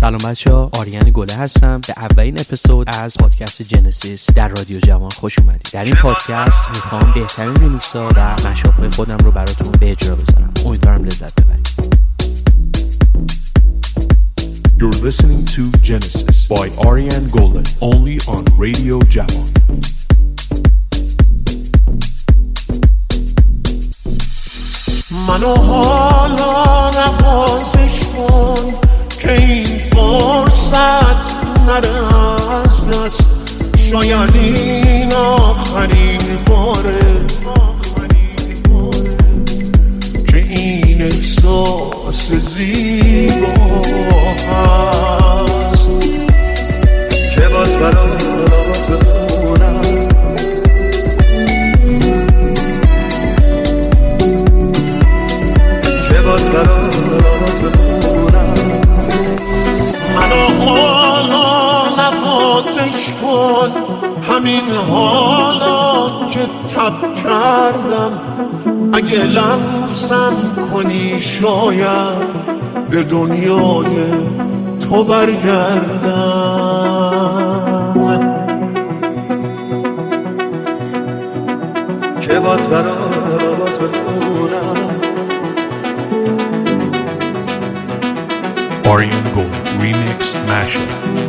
سلام بچه‌ها، آریان گله هستم. به اولین اپیزود از پادکست جنسیس در رادیو جوان خوش اومدید. در این پادکست میخوام بهترین ریمیکس‌ها و مشاپ‌های خودم رو براتون به اجرا بذارم. امیدوارم لذت ببرید. You're listening to Genesis by Ariane Golan, only on Radio Javan. منو حالا نوازش کن که این فرصت نره از دست، شاید این آخرین باره که این احساس زیبا هست که باز برات بخونم، که باز برات بخونم. منو حالا نوازش کن، همین حالا که تب کردم، اگه لمسم کنی شاید به دنیای تو برگردم، که باز برات بخونم. Ariane Golan Remix Mashup.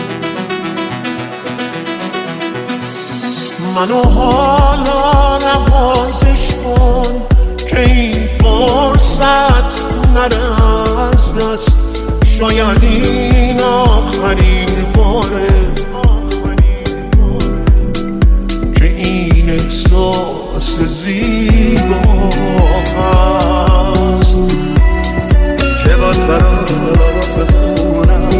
منو حالا نوازش کن که این فرصت نره از دست، شاید این آخرین باره که این احساس زیبا هست که باز برات بخونم.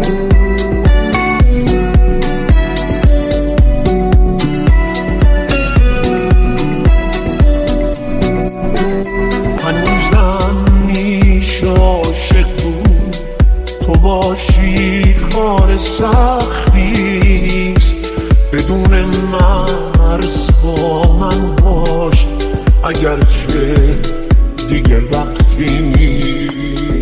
هنوزم میشه عاشق بود، تو باشی کار سختیست، بدون مرز با من باش اگرچه دیگه وقتی نیست.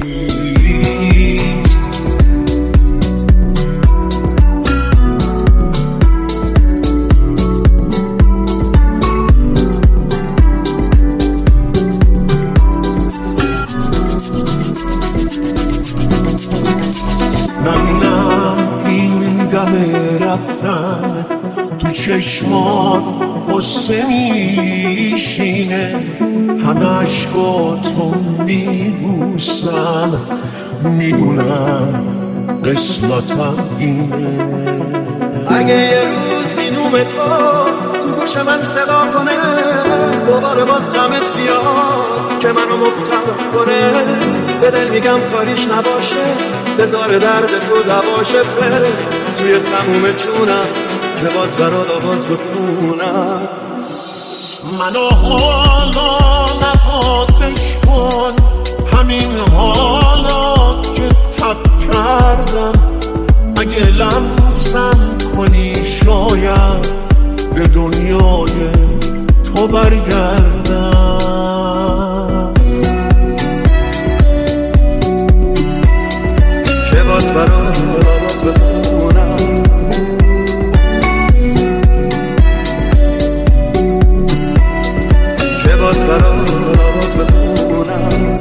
نبینم این دم رفتن تو چشمان قصه میشینه، همه عشقاتو میبوسم، میدونم قسمتم اینه. اگه یه روزی نوم تو گوش من صدا کنه، دوباره باز غمت بیاد که منو مبتلا کنه، به دل میگم کاریش نباشه، بذار درد تو دواشه، بره توی تموم جونم که باز برات آواز بخونم. منو حالا نوازش کن، همین حالا که تب کردم، اگه لمسم کنی شاید به دنیای تو برگردم، که باز برات بخونم. که باز برات بخونم.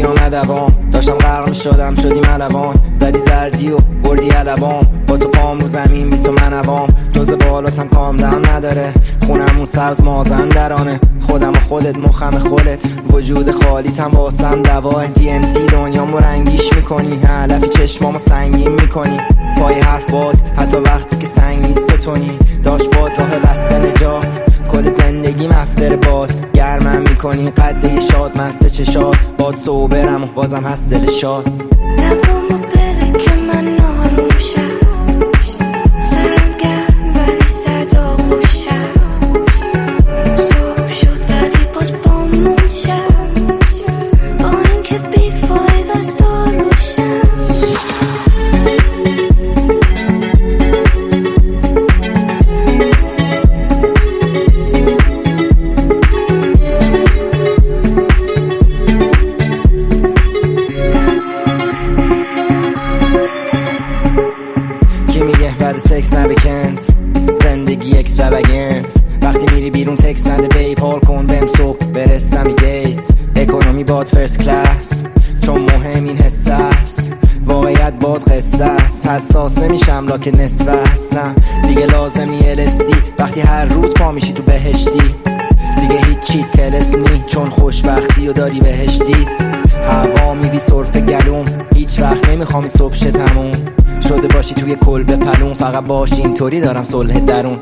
آمد دوام، داشتم غرق میشدم شدی ملوان، زدی زردی و بردی علوام، با تو پام رو زمین بی تو منوام، دوز بالاتم کام دم نداره، خونمون سبز مازن درانه، خودم و خودت مخم خودت، وجود خالیتم واسم دواه، DMT دنیامو رنگیش میکنی، علفی چشمامو سنگین میکنی، پای حرف باد حتی وقتی که سنگ نیست تو تونی، داشت باد راه بسته نجات، کل زندگی مفتر باز، گرمم میکنی قده شاد مست چشاد، باد صوبرم و بازم هست دل شاد. دوامو بده که من ناروشم، سرم گرم ولی صدا گوشم، صبح شد ولی باز بامون شم، با اینکه بی فایده است داروشم. سکس نبکند زندگی اکستراوگنت، وقتی میری بیرون تکس نده بیب، حال کن بهم صبح برستم دیت، اکونومی باد فرست کلاس چون مهم این حس است، واقعیت باد قصه است، حساس نمیشم لاکه نصف است، نه دیگه لازم نی LSD وقتی هر روز پا میشی تو بهشتی، دیگه هیچی تلسنی چون خوشبختی و داری بهشتی، هوا میبی صرف گلوم، هیچ وقت نمیخوام این صبح شه تموم شده باشی توی کلبه پلون، فقط باشی اینطوری دارم صلح درون.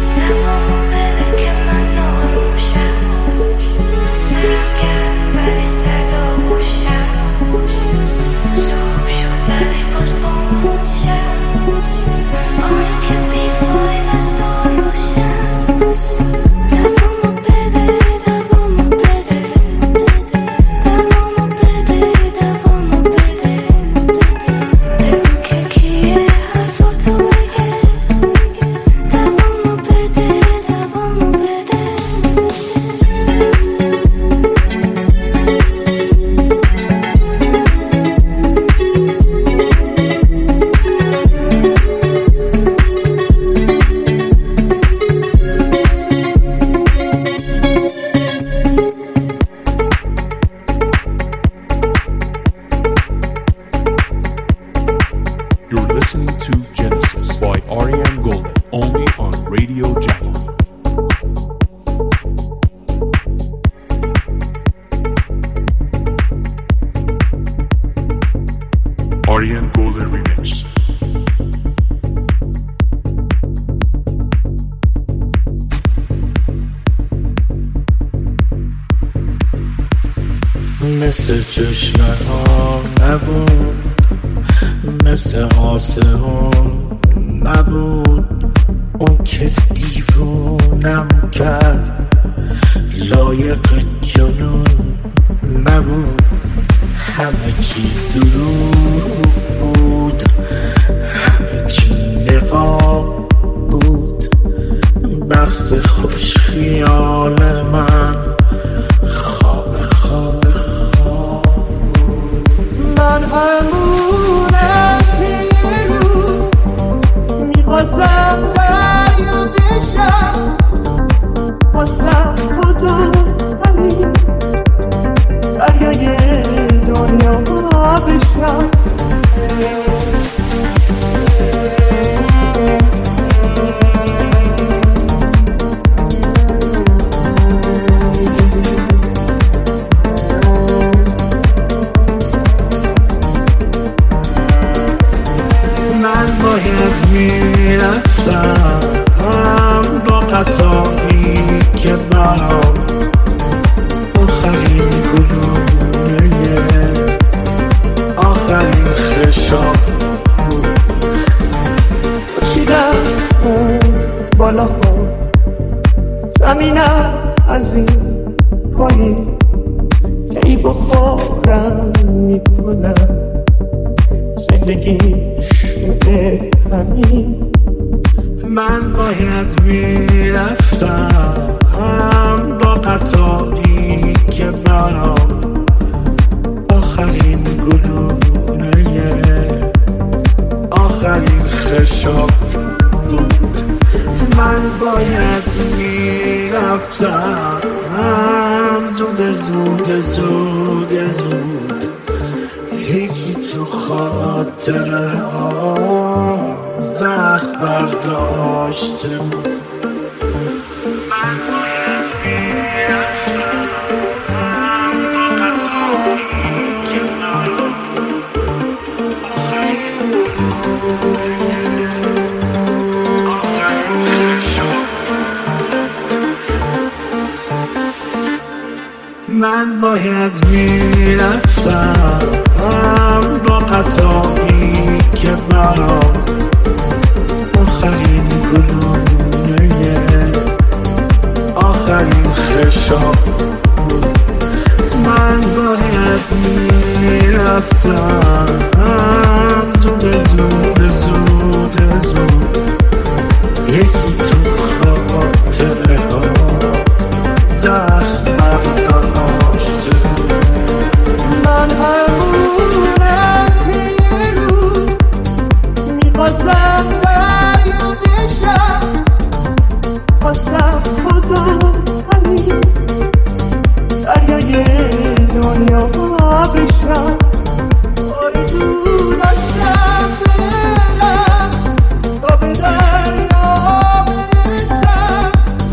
You're listening to Genesis by Ariane Golden, only on Radio Jamal. Ariane Golden Remix. مثل چشمه ها نبود، مثل آسمون نبود، اون که دیوونم کرد لایق جنون نبود، همه چی دروغ بود، همه چی نقاب بود، بخت خوش خیال من خواب خواب خواب بود. من همونم که روز میخواستم بریا بشم، خواستم بزرگ همین دریای دنیا بشم. من باید میرفتم با قطاری که برام آخرین گلونه آخرین خشاب بود. باشیدم اون بالا ها زمینم از این پایین ای بخورم میکنم، زندگی شده همین. من باید میرفتم با قطاری که برام آخرین گلونه آخرین خشاب بود. من باید میرفتم زود زود زود زود یکی تو خاطره ها زخم برداشته من باید میرفتم با قطعی که برا آخرین گلونه آخرین خشاب بود. من باید میرفتم زود زود زود زود یکی تو خاطره ها زخم برداشته من همونم یه روز میخواستم فریاد بشم خواستم بزرگ همین دریای دنیا بشم آرزو داشتم برم تا به دریا برسم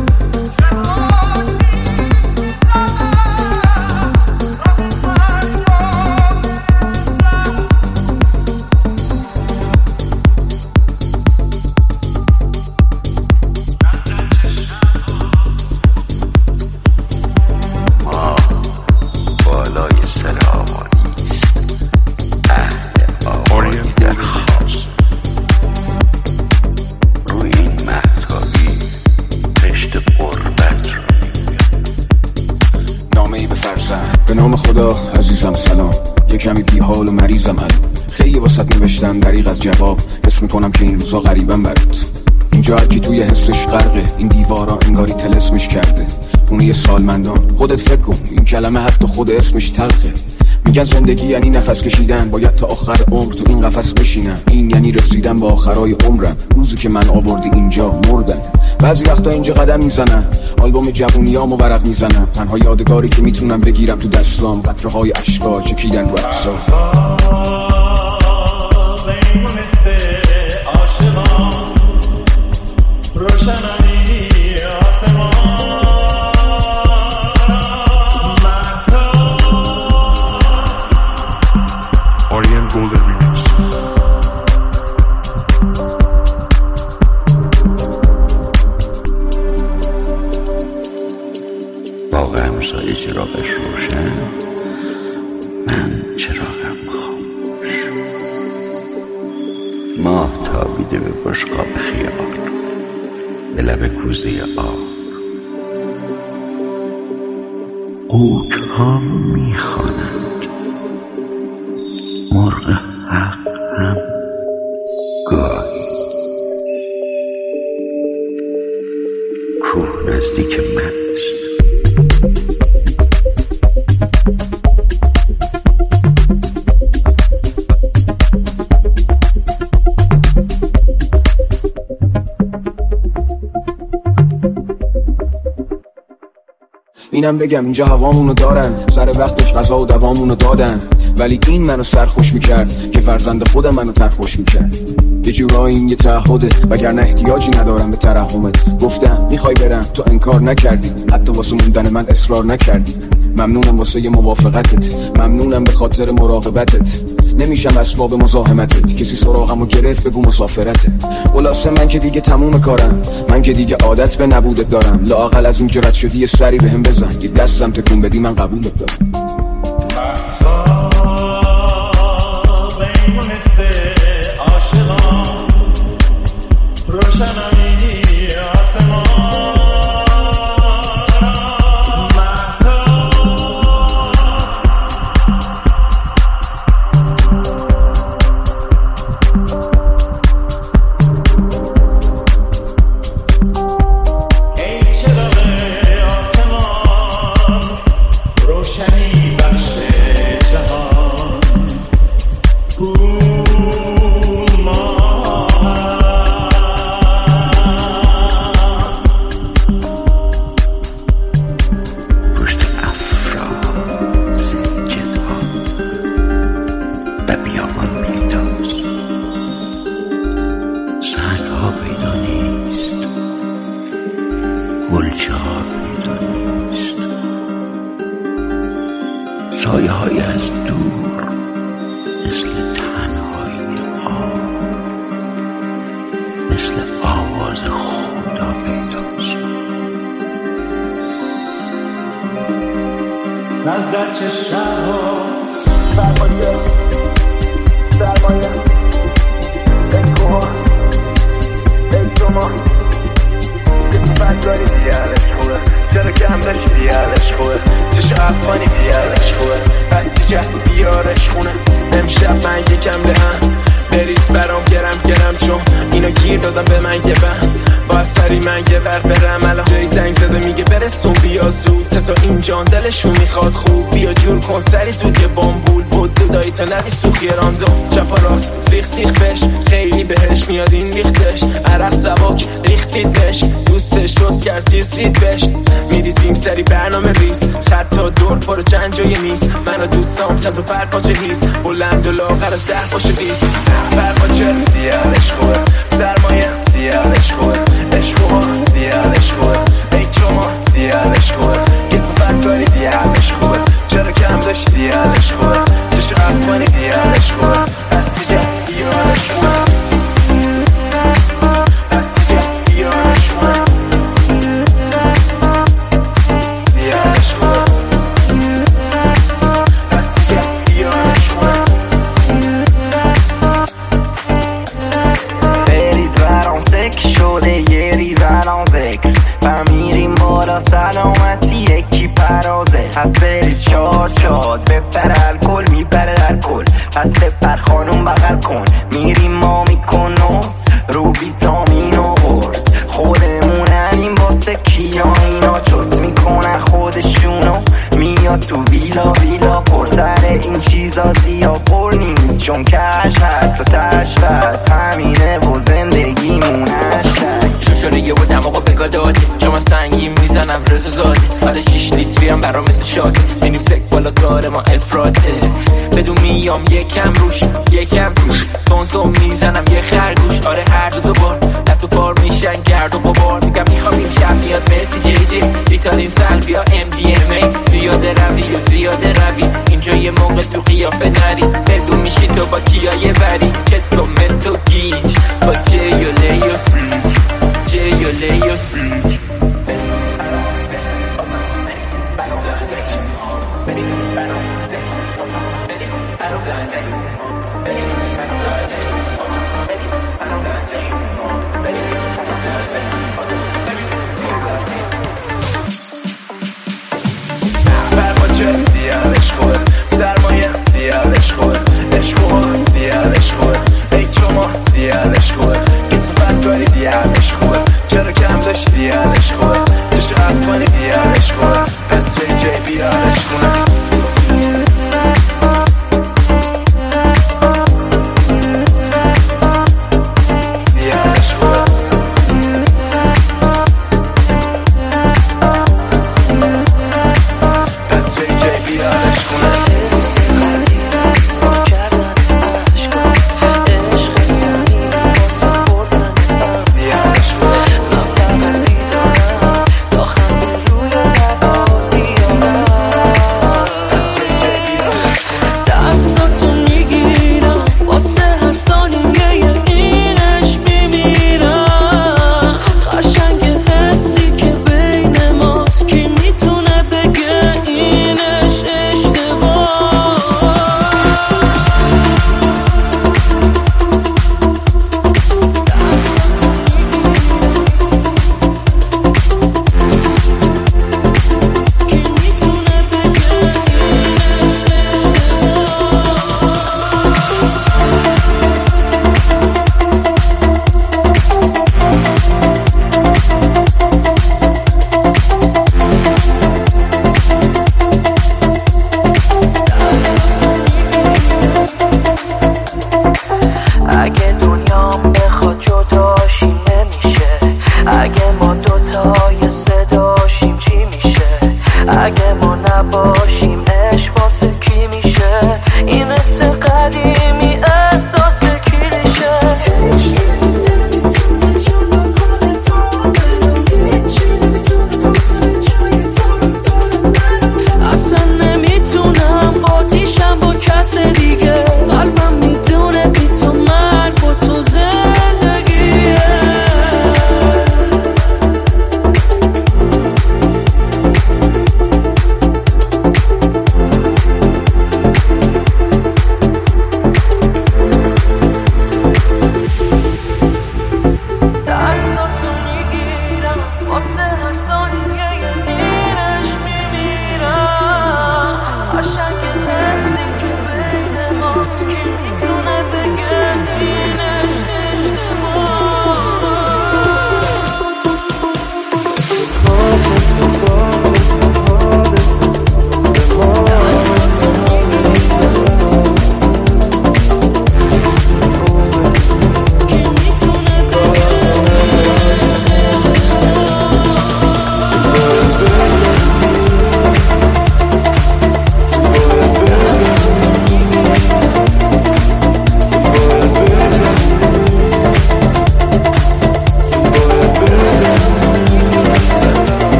کمی بی حال و مریضم خیلی واسط نوشتم دریغ از جواب حس میکنم که این روزا غریبم برات اینجا هرکی توی حسش غرقه این دیوارا انگاری تلسمش کرده خونه سالمندان خودت فکر کن این کلمه حتی خود اسمش تلخه میگن زندگی یعنی نفس کشیدن باید تا آخر عمر تو این قفس بشینم این یعنی رسیدن به آخرای عمرم روزی که من آوردی اینجا مردم بعضی وقتا اینجا قدم میزنم آلبوم جوونیامو ورق میزنم تنها یادگاری که میتونم بگیرم تو دستام قطره های اشکا چکیدن رو عکسا Orion Golden Remix. واقعا مسایی چراغش روشن من چراغم خاموش ماه تابیده به بشقاب خیال به لب کوزه آب قوک‌ها میخوانند مرغ حق هم گاهی کوه نزدیک من است اینم بگم اینجا هوامونو دارن سر وقتش غذا و دوامونو دادن ولی این منو سرخوش میکرد که فرزند خودم منو ترخوش میکرد یه جورایی این یه تعهده وگرنه احتیاجی ندارم به ترحمت گفتم میخوای برم تو انکار نکردی حتی واسه موندن من اصرار نکردی ممنونم واسه یه موافقتت ممنونم به خاطر مراقبتت نمیشم اسباب مزاحمتت کسی سراغمو گرفت بگو مسافرته خلاصه من که دیگه تموم کارم من که دیگه عادت به نبودت دارم لااقل از اون جرأت شدی یه سری بهم بزن که دستم تکون بدی من قبولت دارم روشنی بخش جهان گلچه ها پیدا نیست، سایه های از دور مثل تنهایی ها، مثل آواز خدا پیداست. نظر چشم ها سرمایه ای کوها ای شما کسی برداری دیالش خوبه، چرا کم داشتی دیالش خوبه، چشم افغانی دیالش خوبه، بستی جهدی دیارش خونه. امشب من یکم لهم بریز برام گرم چون اینا گیر دادم به من یه بهم، با سری من یه ور برم الان جایی زنگ زده میگه برسون بیا زود، تا اینجان دلشون میخواد خوب بیا جور کن سری زود یه بامبول بود دودایی تا ندی سوخی راندو چپ و راست سیخ بش خیلی بهش میاد این ریختش عرق زواک ریختیدش دوستش روز کرد تیز رید بش میریزیم سری برنامه ریز خطا دور پارو چند جای میز من و دوستام چند تا فرپاچه هیز بلند و لاغر از 10 باشه 20 فرپاچه زیادش خوبه سرمایه زیادش خوبه عشقوها زیادش خوبه ای شما زیادش خوبه کسو فرکاری زیادش خوبه چرا کم داشت زیادش خوبه چشو افغانی زیادش خوبه از سجا بیارش خوبه از سجا بیارش خوبه زیادش خوبه از سجا بیارش خوبه بریز برام سک شده یه ریز الان ذکر فمیریم بالا سلامتی یکی پرازه پس بریز شاد بپر الکل میپره در کل پس بپر خانوم بغل کن میریم ما میکن نوز رو ویتامین و قرص خودموننیم واسه کیا اینا چوس میکنن خودشونو میاد تو ویلا پر سر این چیزا زیاد پر نیست چون کش هست و تشت هست همینه و زندگیمونش شوشوریه و دماغو بگا داده چون من سنگیم میزنم رزو زاده حالا 6 لیتری هم برام مثل شاده میریم سک بالا کار ما افراده بدون میام یکم روش یکم توش تون میزنم یه خرگوش آره هر دو بار تو بار میشن گرد و غبار میگم میخوام شب میاد مرسی جی ایتالین سلبیا MDMA زیاده روی اینجا یه موقع تو قیافه نری بدون میشی تو با کیای بری که تو متو گیج با جیوله و سیج فرماچه زیادش خوبه سرمایه زیادش خوبه عشقوها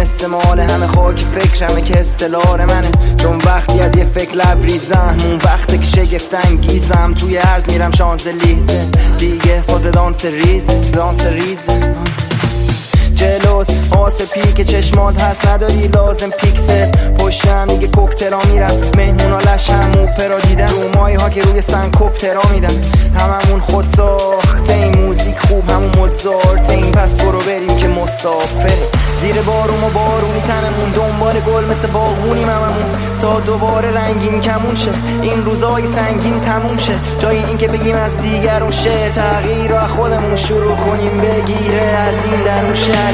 مثل مال همه خاک فکرمه که استلار منه. چون وقتی از یه فکر لبریزم اون وقته که شگفت انگیزم. توی عرض میرم شانزلیزه دیگه فاز دانس ریزه جلوت آسپی که چشمات هست نداری لازم پیکسل. پشتم دیگه کوکترا میرم مهمونا لشم اوپرا دیدم. رو مایی ها که روی سن کوپترا میدم. هممون خود ساخته این موزیک خوب همون مزارت این. پس برو بریم که مسافر زیر بارون و بارونی تنمون. دنبال گل مثل باغونیم هممون تا دوباره رنگین کمون شه. این روزای سنگین تموم شه. جای این که بگیم از دیگرون شه. تغییر رو خودمون شروع کنیم بگیره از این درون شه.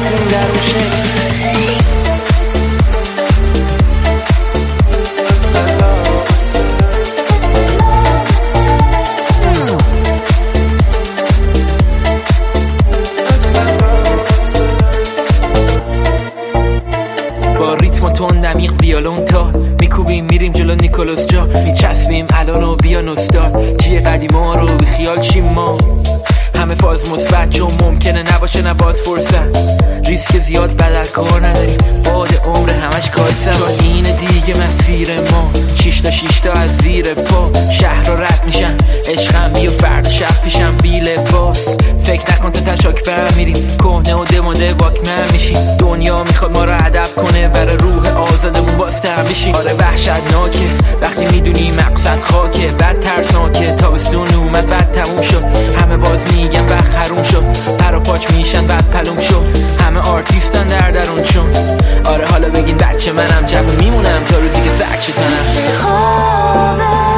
با ریتم و تون دمیق ویولون تا میکوبیم میریم جلو نیکولوس جا. میچسبیم الان و بیا نوستال چیه قدیما رو بی خیال چیم ما. همه فاز مثبت چون ممکنه نباشه نباز فرصت. ریسک زیاد بدل کار نداریم باد عمر همش کایسم. چون اینه دیگه مسیر ما 6 تا از زیر پا. شهر رو رد میشن عشقم بی و فرد شب پیشم بی لباس. فکر نکن تو تشاک برم میریم کهنه و دماده واکمن میشیم. دنیا میخواد ما رو ادب کنه برای روح آزادمون بازتر بشیم. آره وحشتناکه وقتی میدونی مقصد خاکه. بد ترسناکه تابستون اومد بعد تموم شد. همه باز میگن وقت حروم شد. پر و پاچ میشن بعد پلوم شد. همه آرتیستان در درونشون. آره حالا بگین بچه منم جب میمونم تا روزی که سگ شکنم.